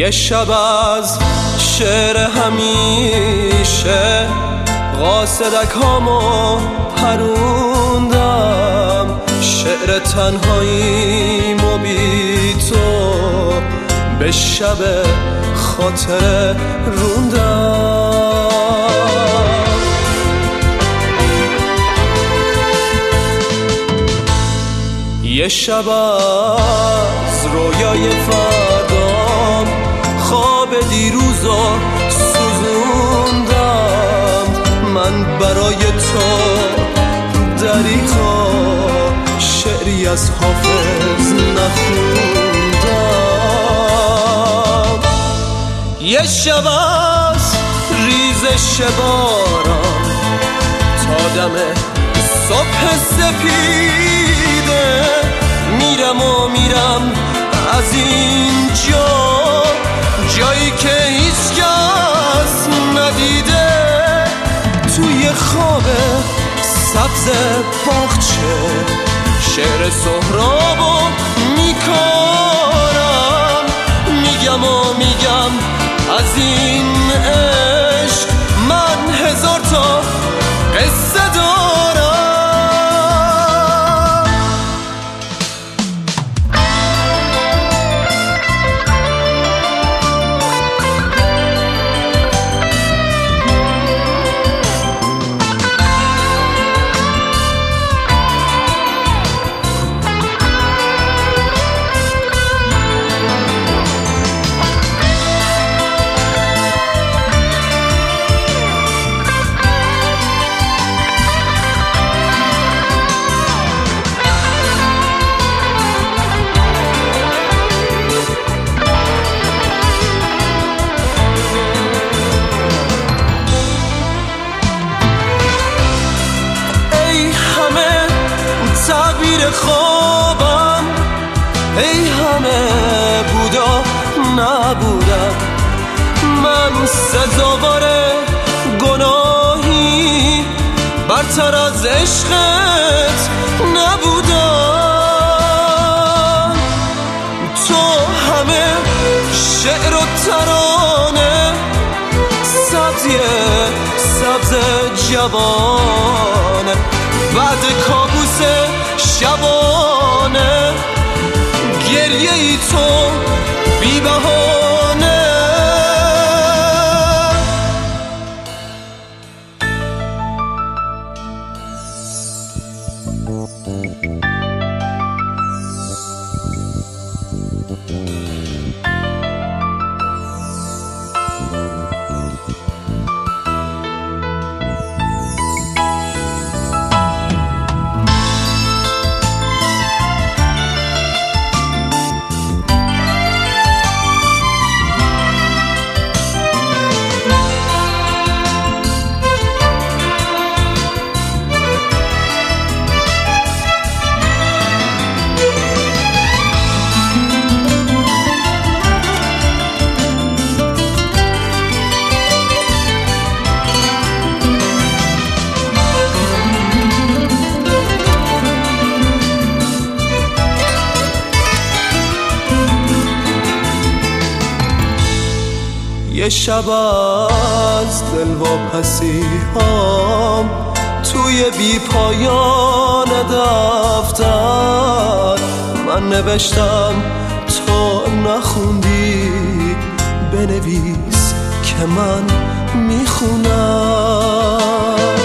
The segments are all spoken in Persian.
یه شب از شعر همیشه قاصدک هامو پروندم، شعر تنهاییمو بی تو به شب خاطر روندم. یه شب از رویای فردام خواب دیروزو سوزوندم، من برای تو دریغا شعری از حافظ نخوندم. یه شب از ریزش باران تا دم صبح سپیده میرم از اینجا، جایی که هیچ کس ندیده، توی خواب سبز باغچه شعر سهرابو میکنم، میگم از این عشق من هزار تا قصه دارم. خوابم ای همه بودا نبودم، من سزاوار گناهی برتر از عشقت نبودم. تو همه شعر و ترانه سبز جوانه، بعد کابوس شبانه گریه ای تو بی بهانه. یه شب از دلواپسی هام توی بی پایان دفتر من نوشتم، تو نخوندی، بنویس که من میخونم.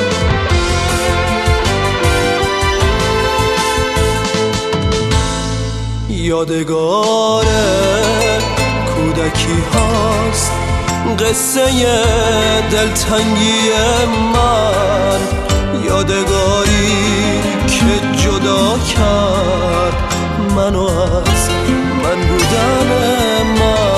یادگار کودکی هاست قصه دلتنگی من، یادگاری که جدا کرد منو از من بودن من.